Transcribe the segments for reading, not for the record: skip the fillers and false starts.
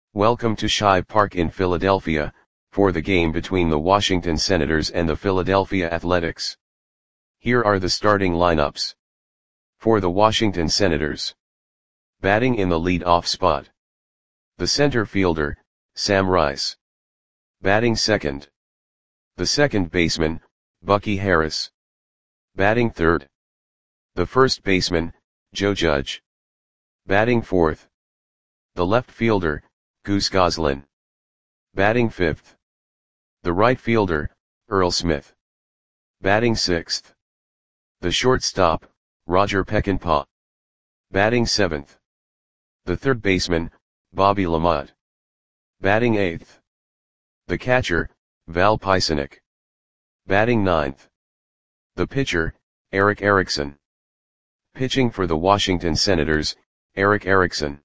Welcome to Shive Park in Philadelphia, for the game between the Washington Senators and the Philadelphia Athletics. Here are the starting lineups. For the Washington Senators. Batting in the lead-off spot. The center fielder, Sam Rice. Batting second. The second baseman, Bucky Harris. Batting third. The first baseman, Joe Judge. Batting fourth. The left fielder, Goose Goslin. Batting fifth. The right fielder, Earl Smith. Batting sixth. The shortstop, Roger Peckinpah. Batting seventh. The third baseman, Bobby LaMotte. Batting eighth. The catcher, Val Pisanic. Batting ninth. The pitcher, Eric Erickson. Pitching for the Washington Senators, Eric Erickson.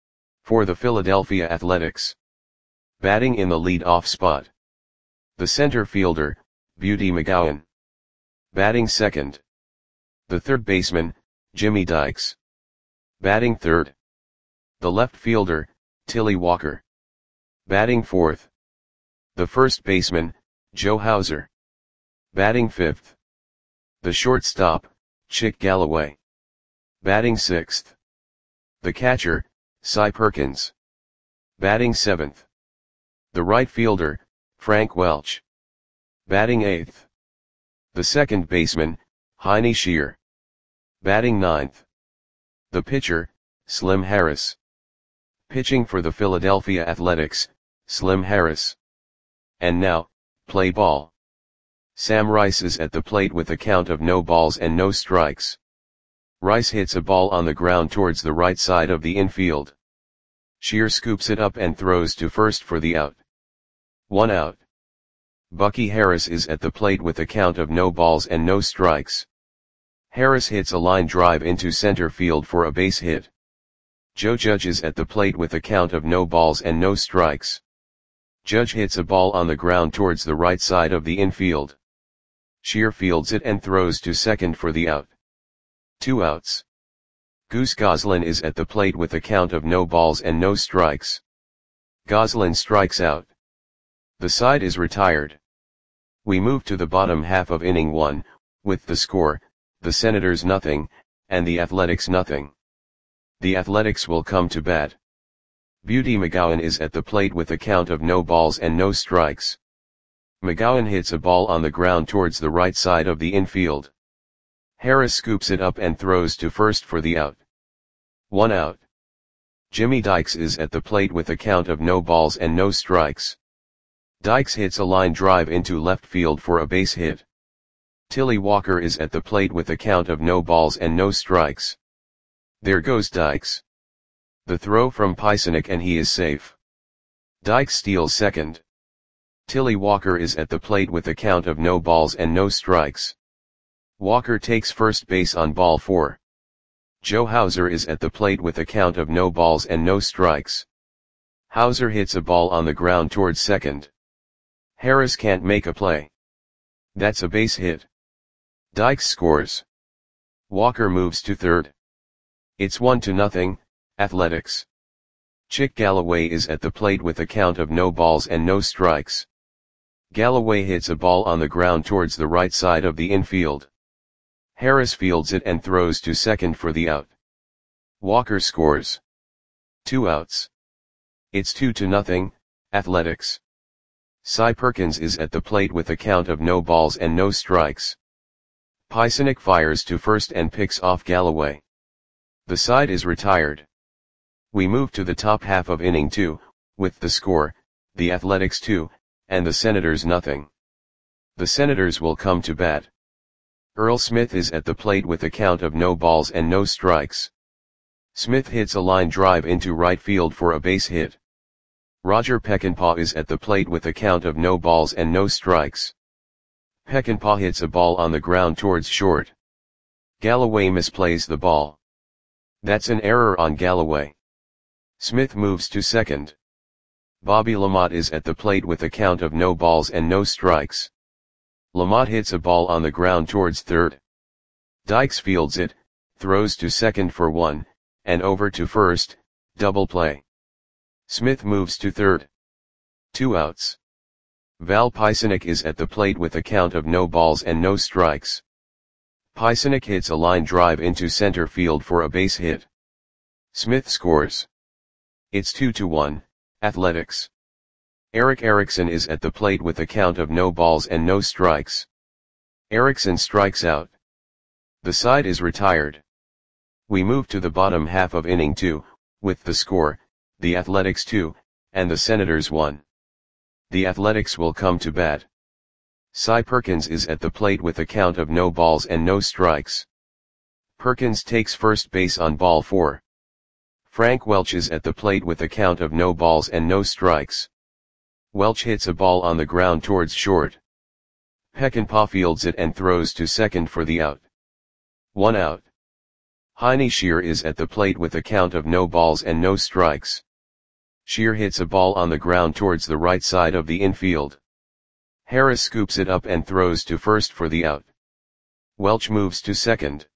For the Philadelphia Athletics. Batting in the lead-off spot. The center fielder, Beauty McGowan. Batting second. The third baseman, Jimmy Dykes. Batting third. The left fielder, Tilly Walker. Batting fourth. The first baseman, Joe Hauser. Batting fifth. The shortstop, Chick Galloway. Batting sixth. The catcher, Cy Perkins. Batting seventh. The right fielder, Frank Welch. Batting eighth. The second baseman, Heine Shear. Batting ninth. The pitcher, Slim Harris. Pitching for the Philadelphia Athletics, Slim Harris. And now, play ball. Sam Rice is at the plate with a count of no balls and no strikes. Rice hits a ball on the ground towards the right side of the infield. Shear scoops it up and throws to first for the out. 1 out. Bucky Harris is at the plate with a count of no balls and no strikes. Harris hits a line drive into center field for a base hit. Joe Judge is at the plate with a count of no balls and no strikes. Judge hits a ball on the ground towards the right side of the infield. Shear fields it and throws to second for the out. 2 outs. Goose Goslin is at the plate with a count of no balls and no strikes. Goslin strikes out. The side is retired. We move to the bottom half of inning 1, with the score, the Senators nothing, and the Athletics nothing. The Athletics will come to bat. Beauty McGowan is at the plate with a count of no balls and no strikes. McGowan hits a ball on the ground towards the right side of the infield. Harris scoops it up and throws to first for the out. 1 out. Jimmy Dykes is at the plate with a count of no balls and no strikes. Dykes hits a line drive into left field for a base hit. Tilly Walker is at the plate with a count of no balls and no strikes. There goes Dykes. The throw from Pisanic and he is safe. Dykes steals second. Tilly Walker is at the plate with a count of no balls and no strikes. Walker takes first base on ball 4. Joe Hauser is at the plate with a count of no balls and no strikes. Hauser hits a ball on the ground towards second. Harris can't make a play. That's a base hit. Dykes scores. Walker moves to third. It's 1-0, Athletics. Chick Galloway is at the plate with a count of no balls and no strikes. Galloway hits a ball on the ground towards the right side of the infield. Harris fields it and throws to second for the out. Walker scores. 2 outs. It's 2-0, Athletics. Cy Perkins is at the plate with a count of no balls and no strikes. Pisanic fires to first and picks off Galloway. The side is retired. We move to the top half of inning 2, with the score, the Athletics 2, and the Senators nothing. The Senators will come to bat. Earl Smith is at the plate with a count of no balls and no strikes. Smith hits a line drive into right field for a base hit. Roger Peckinpah is at the plate with a count of no balls and no strikes. Peckinpah hits a ball on the ground towards short. Galloway misplays the ball. That's an error on Galloway. Smith moves to second. Bobby LaMotte is at the plate with a count of no balls and no strikes. LaMotte hits a ball on the ground towards third. Dykes fields it, throws to second for 1, and over to first, double play. Smith moves to third. 2 outs. Val Pisanic is at the plate with a count of no balls and no strikes. Pisanic hits a line drive into center field for a base hit. Smith scores. It's 2-1, Athletics. Eric Erickson is at the plate with a count of no balls and no strikes. Erickson strikes out. The side is retired. We move to the bottom half of inning 2, with the score, the Athletics 2, and the Senators 1. The Athletics will come to bat. Cy Perkins is at the plate with a count of no balls and no strikes. Perkins takes first base on ball 4. Frank Welch is at the plate with a count of no balls and no strikes. Welch hits a ball on the ground towards short. Peckinpah fields it and throws to second for the out. 1 out. Heine Shear is at the plate with a count of no balls and no strikes. Shear hits a ball on the ground towards the right side of the infield. Harris scoops it up and throws to first for the out. Welch moves to second.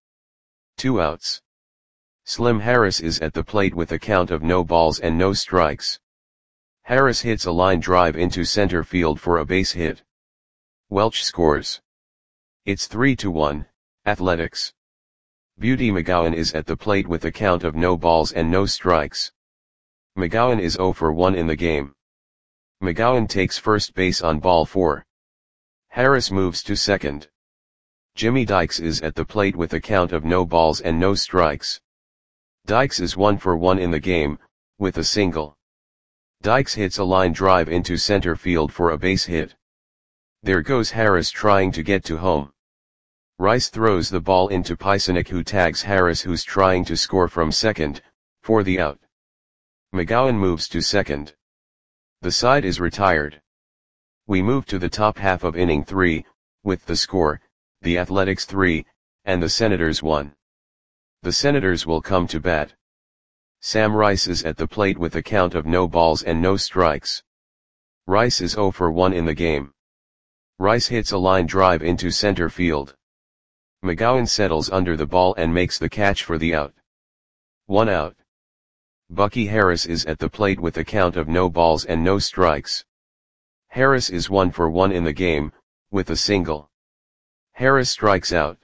2 outs. Slim Harris is at the plate with a count of no balls and no strikes. Harris hits a line drive into center field for a base hit. Welch scores. It's 3-1, Athletics. Beauty McGowan is at the plate with a count of no balls and no strikes. McGowan is 0 for 1 in the game. McGowan takes first base on ball 4. Harris moves to second. Jimmy Dykes is at the plate with a count of no balls and no strikes. Dykes is 1 for 1 in the game, with a single. Dykes hits a line drive into center field for a base hit. There goes Harris trying to get to home. Rice throws the ball into Pisanic, who tags Harris, who's trying to score from second, for the out. McGowan moves to second. The side is retired. We move to the top half of inning 3, with the score, the Athletics 3, and the Senators 1. The Senators will come to bat. Sam Rice is at the plate with a count of no balls and no strikes. Rice is 0 for 1 in the game. Rice hits a line drive into center field. McGowan settles under the ball and makes the catch for the out. 1 out. Bucky Harris is at the plate with a count of no balls and no strikes. Harris is 1 for 1 in the game, with a single. Harris strikes out.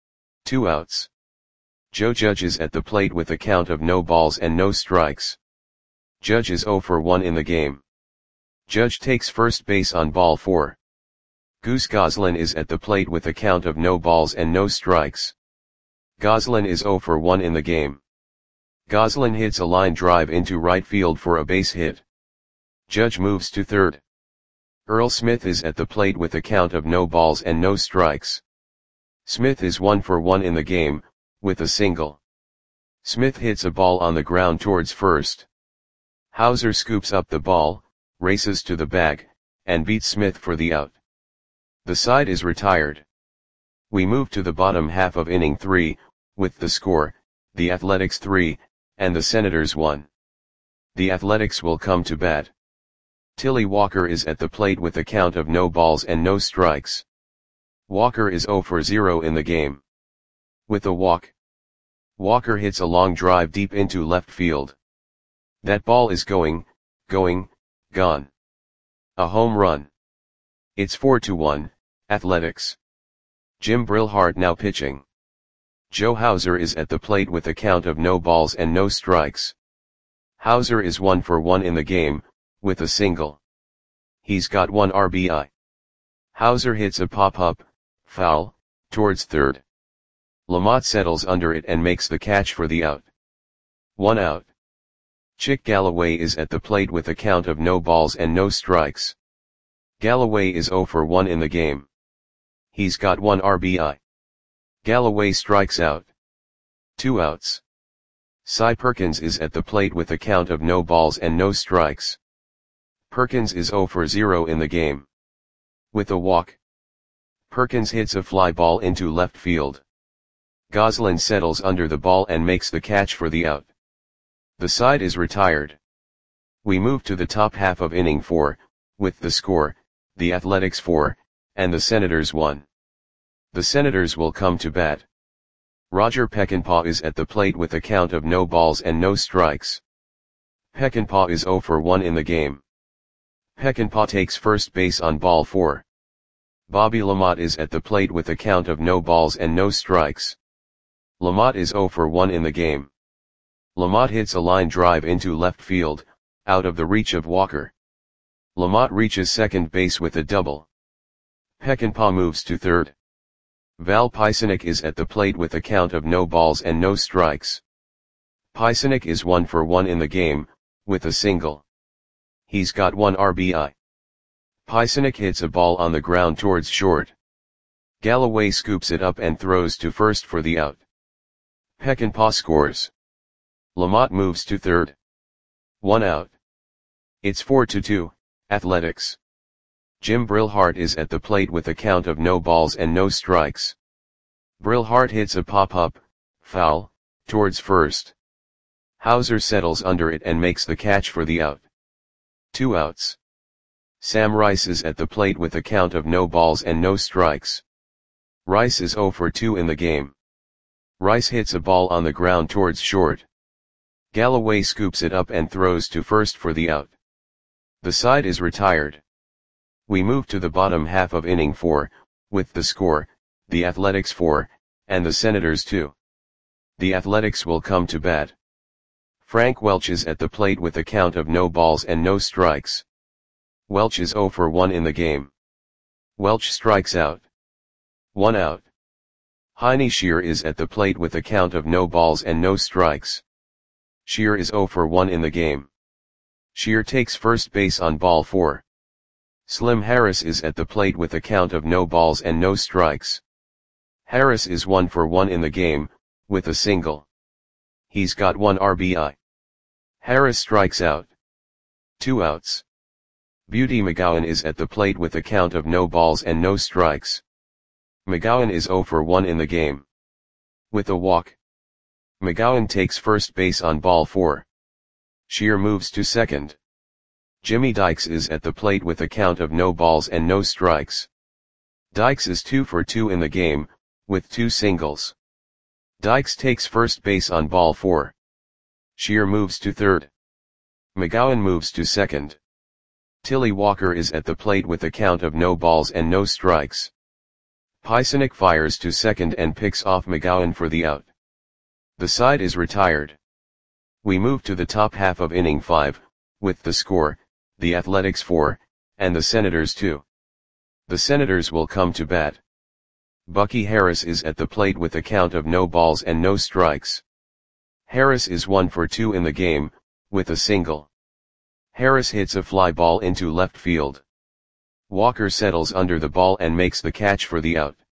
2 outs. Joe Judge is at the plate with a count of no balls and no strikes. Judge is 0 for 1 in the game. Judge takes first base on ball 4. Goose Goslin is at the plate with a count of no balls and no strikes. Goslin is 0 for 1 in the game. Goslin hits a line drive into right field for a base hit. Judge moves to third. Earl Smith is at the plate with a count of no balls and no strikes. Smith is 1 for 1 in the game, with a single. Smith hits a ball on the ground towards first. Hauser scoops up the ball, races to the bag, and beats Smith for the out. The side is retired. We move to the bottom half of inning 3, with the score, the Athletics 3, and the Senators 1. The Athletics will come to bat. Tilly Walker is at the plate with a count of no balls and no strikes. Walker is 0 for 0 in the game. With a walk. Walker hits a long drive deep into left field. That ball is gone. A home run. It's 4-1, Athletics. Jim Brillhart now pitching. Joe Hauser is at the plate with a count of no balls and no strikes. Hauser is 1 for 1 in the game, with a single. He's got 1 RBI. Hauser hits a pop-up, foul, towards third. Lamont settles under it and makes the catch for the out. 1 out. Chick Galloway is at the plate with a count of no balls and no strikes. Galloway is 0 for 1 in the game. He's got 1 RBI. Galloway strikes out. 2 outs. Cy Perkins is at the plate with a count of no balls and no strikes. Perkins is 0 for 0 in the game. With a walk. Perkins hits a fly ball into left field. Goslin settles under the ball and makes the catch for the out. The side is retired. We move to the top half of inning 4, with the score, the Athletics 4, and the Senators 1. The Senators will come to bat. Roger Peckinpah is at the plate with a count of no balls and no strikes. Peckinpah is 0 for 1 in the game. Peckinpah takes first base on ball 4. Bobby LaMotte is at the plate with a count of no balls and no strikes. LaMotte is 0 for 1 in the game. LaMotte hits a line drive into left field, out of the reach of Walker. LaMotte reaches second base with a double. Peckinpah moves to third. Val Pisanic is at the plate with a count of no balls and no strikes. Pisanic is 1 for 1 in the game, with a single. He's got 1 RBI. Pisanic hits a ball on the ground towards short. Galloway scoops it up and throws to first for the out. Peckinpah scores. LaMotte moves to third. 1 out. It's 4-2, Athletics. Jim Brillhart is at the plate with a count of no balls and no strikes. Brillhart hits a pop-up, foul, towards first. Hauser settles under it and makes the catch for the out. 2 outs. Sam Rice is at the plate with a count of no balls and no strikes. Rice is 0 for 2 in the game. Rice hits a ball on the ground towards short. Galloway scoops it up and throws to first for the out. The side is retired. We move to the bottom half of inning 4, with the score, the Athletics 4, and the Senators 2. The Athletics will come to bat. Frank Welch is at the plate with a count of no balls and no strikes. Welch is 0 for 1 in the game. Welch strikes out. 1 out. Heine Shear is at the plate with a count of no balls and no strikes. Shear is 0 for 1 in the game. Shear takes first base on ball 4. Slim Harris is at the plate with a count of no balls and no strikes. Harris is 1 for 1 in the game, with a single. He's got 1 RBI. Harris strikes out. 2 outs. Beauty McGowan is at the plate with a count of no balls and no strikes. McGowan is 0 for 1 in the game. With a walk. McGowan takes first base on ball 4. Shear moves to second. Jimmy Dykes is at the plate with a count of no balls and no strikes. Dykes is 2 for 2 in the game, with 2 singles. Dykes takes first base on ball 4. Shear moves to third. McGowan moves to second. Tilly Walker is at the plate with a count of no balls and no strikes. Pisanic fires to second and picks off McGowan for the out. The side is retired. We move to the top half of inning 5, with the score, the Athletics 4, and the Senators 2. The Senators will come to bat. Bucky Harris is at the plate with a count of no balls and no strikes. Harris is 1 for 2 in the game, with a single. Harris hits a fly ball into left field. Walker settles under the ball and makes the catch for the out.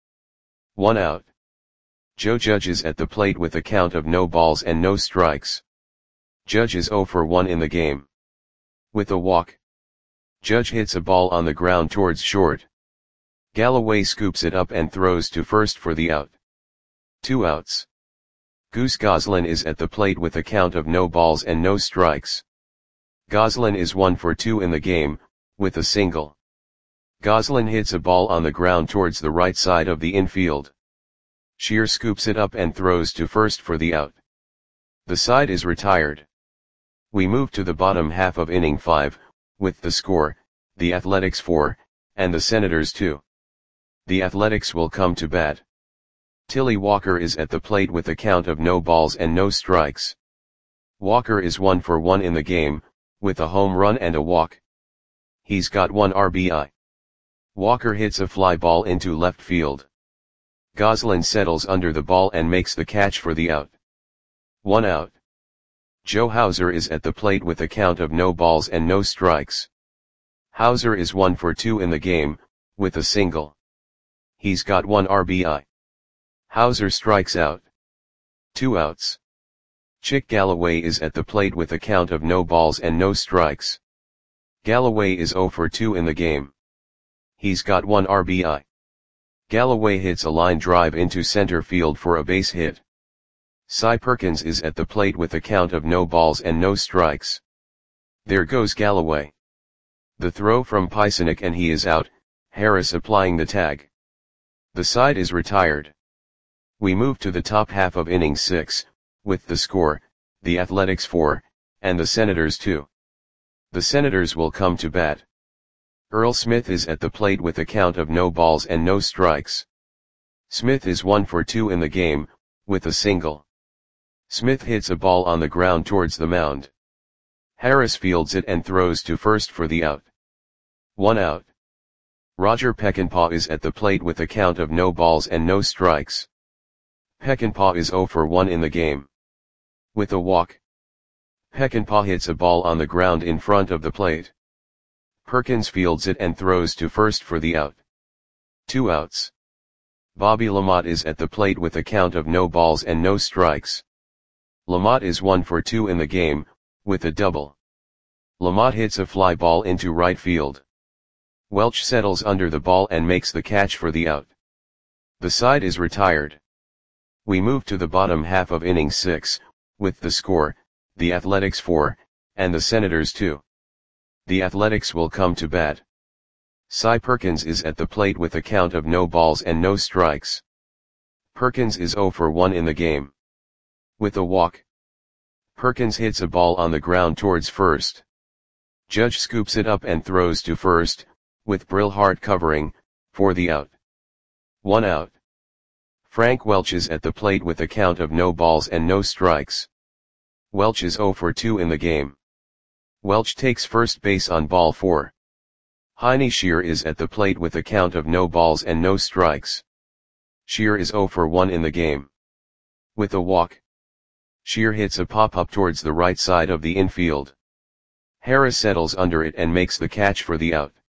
1 out. Joe Judge is at the plate with a count of no balls and no strikes. Judge is 0 for 1 in the game. With a walk. Judge hits a ball on the ground towards short. Galloway scoops it up and throws to first for the out. 2 outs. Goose Goslin is at the plate with a count of no balls and no strikes. Goslin is 1 for 2 in the game, with a single. Goslin hits a ball on the ground towards the right side of the infield. Shear scoops it up and throws to first for the out. The side is retired. We move to the bottom half of inning 5, with the score, the Athletics 4, and the Senators 2. The Athletics will come to bat. Tilly Walker is at the plate with a count of no balls and no strikes. Walker is 1 for 1 in the game, with a home run and a walk. He's got 1 RBI. Walker hits a fly ball into left field. Goslin settles under the ball and makes the catch for the out. 1 out. Joe Hauser is at the plate with a count of no balls and no strikes. Hauser is 1 for 2 in the game, with a single. He's got 1 RBI. Hauser strikes out. 2 outs. Chick Galloway is at the plate with a count of no balls and no strikes. Galloway is 0 for 2 in the game. He's got 1 RBI. Galloway hits a line drive into center field for a base hit. Cy Perkins is at the plate with a count of no balls and no strikes. There goes Galloway. The throw from Pisanic and he is out, Harris applying the tag. The side is retired. We move to the top half of inning 6, with the score, the Athletics 4, and the Senators 2. The Senators will come to bat. Earl Smith is at the plate with a count of no balls and no strikes. Smith is 1 for 2 in the game, with a single. Smith hits a ball on the ground towards the mound. Harris fields it and throws to first for the out. 1 out. Roger Peckinpah is at the plate with a count of no balls and no strikes. Peckinpah is 0 for 1 in the game. With a walk. Peckinpah hits a ball on the ground in front of the plate. Perkins fields it and throws to first for the out. 2 outs. Bobby LaMotte is at the plate with a count of no balls and no strikes. LaMotte is 1 for 2 in the game, with a double. LaMotte hits a fly ball into right field. Welch settles under the ball and makes the catch for the out. The side is retired. We move to the bottom half of inning 6, with the score, the Athletics 4, and the Senators 2. The Athletics will come to bat. Cy Perkins is at the plate with a count of no balls and no strikes. Perkins is 0 for 1 in the game. With a walk. Perkins hits a ball on the ground towards first. Judge scoops it up and throws to first, with Brillhart covering, for the out. 1 out. Frank Welch is at the plate with a count of no balls and no strikes. Welch is 0 for 2 in the game. Welch takes first base on ball 4. Heine Shear is at the plate with a count of no balls and no strikes. Shear is 0 for 1 in the game. With a walk. Shear hits a pop-up towards the right side of the infield. Harris settles under it and makes the catch for the out.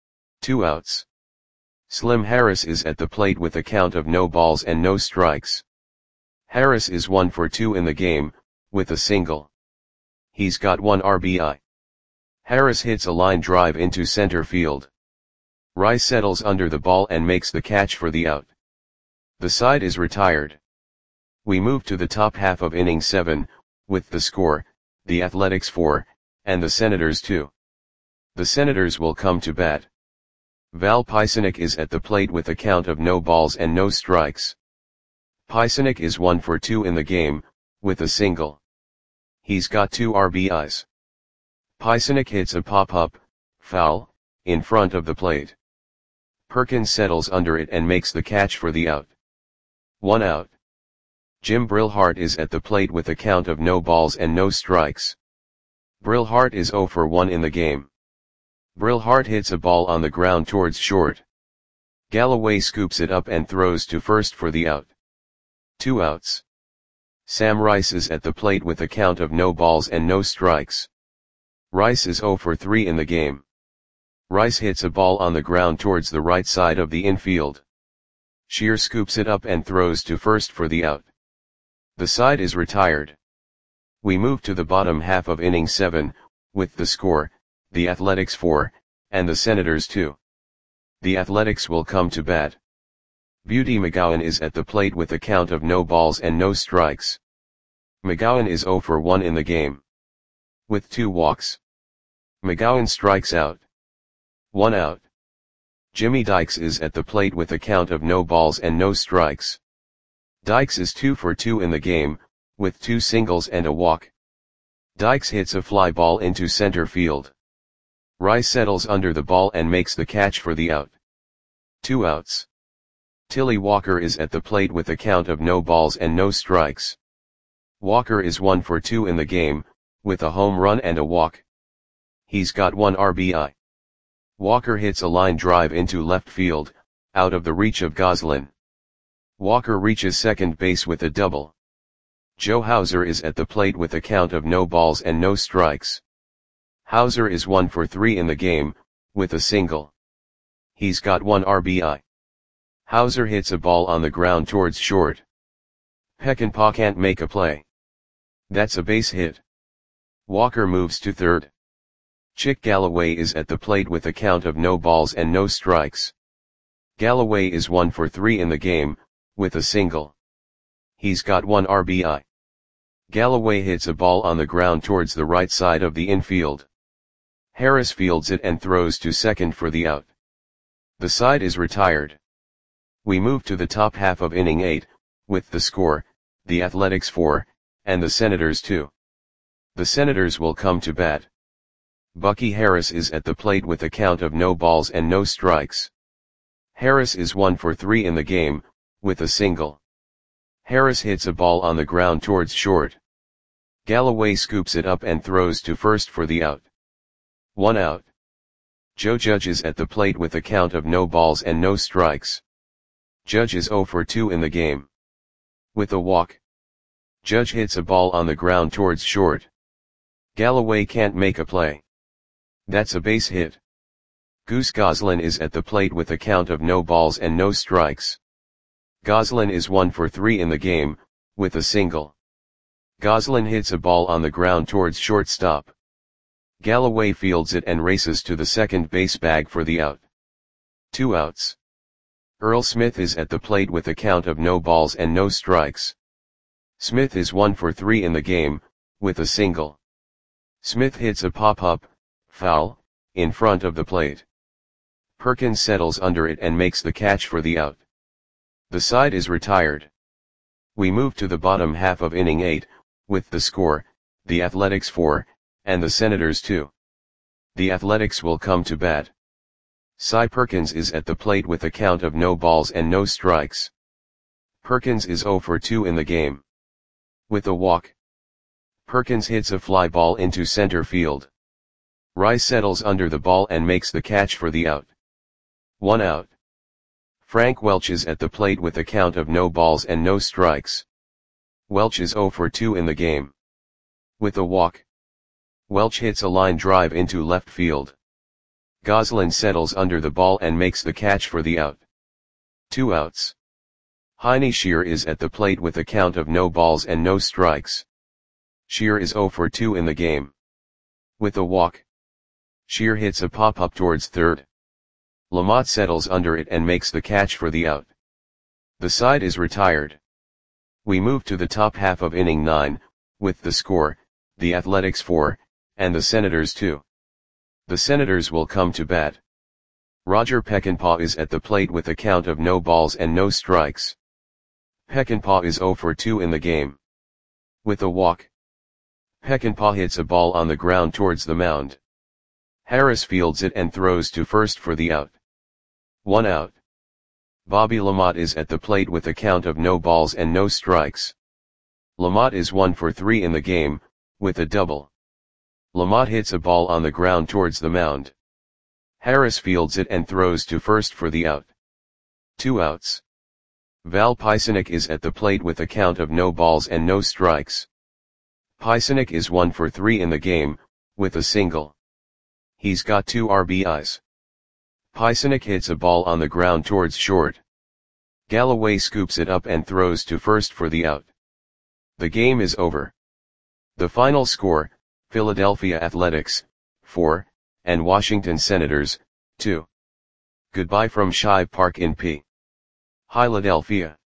2 outs. Slim Harris is at the plate with a count of no balls and no strikes. Harris is 1 for 2 in the game, with a single. He's got 1 RBI. Harris hits a line drive into center field. Rice settles under the ball and makes the catch for the out. The side is retired. We move to the top half of inning 7, with the score, the Athletics 4, and the Senators 2. The Senators will come to bat. Val Pisanic is at the plate with a count of no balls and no strikes. Pisanic is 1 for 2 in the game, with a single. He's got 2 RBIs. Pisanic hits a pop-up, foul, in front of the plate. Perkins settles under it and makes the catch for the out. 1 out. Jim Brillhart is at the plate with a count of no balls and no strikes. Brillhart is 0 for 1 in the game. Brillhart hits a ball on the ground towards short. Galloway scoops it up and throws to first for the out. 2 outs. Sam Rice is at the plate with a count of no balls and no strikes. Rice is 0 for 3 in the game. Rice hits a ball on the ground towards the right side of the infield. Shear scoops it up and throws to first for the out. The side is retired. We move to the bottom half of inning 7, with the score, the Athletics 4, and the Senators 2. The Athletics will come to bat. Beauty McGowan is at the plate with a count of no balls and no strikes. McGowan is 0 for 1 in the game. With 2 walks. McGowan strikes out. 1 out. Jimmy Dykes is at the plate with a count of no balls and no strikes. Dykes is 2 for 2 in the game, with 2 singles and a walk. Dykes hits a fly ball into center field. Rice settles under the ball and makes the catch for the out. 2 outs. Tilly Walker is at the plate with a count of no balls and no strikes. Walker is 1 for 2 in the game, with a home run and a walk. He's got 1 RBI. Walker hits a line drive into left field, out of the reach of Goslin. Walker reaches second base with a double. Joe Hauser is at the plate with a count of no balls and no strikes. Hauser is 1 for 3 in the game, with a single. He's got 1 RBI. Hauser hits a ball on the ground towards short. Peckinpah can't make a play. That's a base hit. Walker moves to third. Chick Galloway is at the plate with a count of no balls and no strikes. Galloway is 1 for 3 in the game, with a single. He's got 1 RBI. Galloway hits a ball on the ground towards the right side of the infield. Harris fields it and throws to second for the out. The side is retired. We move to the top half of inning 8, with the score, the Athletics 4, and the Senators 2. The Senators will come to bat. Bucky Harris is at the plate with a count of no balls and no strikes. Harris is 1 for 3 in the game, with a single. Harris hits a ball on the ground towards short. Galloway scoops it up and throws to first for the out. 1 out. Joe Judge is at the plate with a count of no balls and no strikes. Judge is 0 for 2 in the game. With a walk. Judge hits a ball on the ground towards short. Galloway can't make a play. That's a base hit. Goose Goslin is at the plate with a count of no balls and no strikes. Goslin is 1 for 3 in the game, with a single. Goslin hits a ball on the ground towards shortstop. Galloway fields it and races to the second base bag for the out. 2 outs. Earl Smith is at the plate with a count of no balls and no strikes. Smith is 1 for 3 in the game, with a single. Smith hits a pop-up, foul, in front of the plate. Perkins settles under it and makes the catch for the out. The side is retired. We move to the bottom half of inning 8, with the score, the Athletics 4, and the Senators 2. The Athletics will come to bat. Cy Perkins is at the plate with a count of no balls and no strikes. Perkins is 0 for 2 in the game. With a walk. Perkins hits a fly ball into center field. Rice settles under the ball and makes the catch for the out. 1 out. Frank Welch is at the plate with a count of no balls and no strikes. Welch is 0 for 2 in the game. With a walk. Welch hits a line drive into left field. Goslin settles under the ball and makes the catch for the out. 2 outs. Heine Shear is at the plate with a count of no balls and no strikes. Shear is 0 for 2 in the game. With a walk. Shear hits a pop-up towards third. Lamont settles under it and makes the catch for the out. The side is retired. We move to the top half of inning 9, with the score, the Athletics 4, and the Senators 2. The Senators will come to bat. Roger Peckinpah is at the plate with a count of no balls and no strikes. Peckinpah is 0 for 2 in the game. With a walk. Peckinpah hits a ball on the ground towards the mound. Harris fields it and throws to first for the out. 1 out. Bobby Lamont is at the plate with a count of no balls and no strikes. Lamont is 1 for 3 in the game, with a double. Lamont hits a ball on the ground towards the mound. Harris fields it and throws to first for the out. 2 outs. Val Pysynik is at the plate with a count of no balls and no strikes. Pysynik is 1 for 3 in the game, with a single. He's got 2 RBIs. Pysynik hits a ball on the ground towards short. Galloway scoops it up and throws to first for the out. The game is over. The final score, Philadelphia Athletics, 4, and Washington Senators, 2. Goodbye from Shive Park in P. Philadelphia.